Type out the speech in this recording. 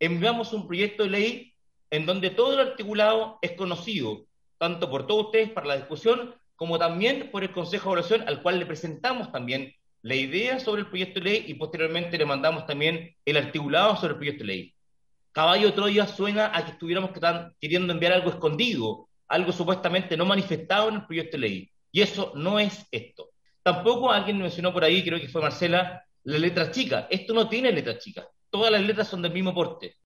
enviamos un proyecto de ley en donde todo el articulado es conocido, tanto por todos ustedes para la discusión, como también por el Consejo de Evaluación, al cual le presentamos también la idea sobre el proyecto de ley y posteriormente le mandamos también el articulado sobre el proyecto de ley. Caballo de Troya suena a que estuviéramos queriendo enviar algo escondido, algo supuestamente no manifestado en el proyecto de ley. Y eso no es esto. Tampoco alguien mencionó por ahí, creo que fue Marcela, la letra chica. Esto no tiene letra chica. Todas las letras son del mismo porte.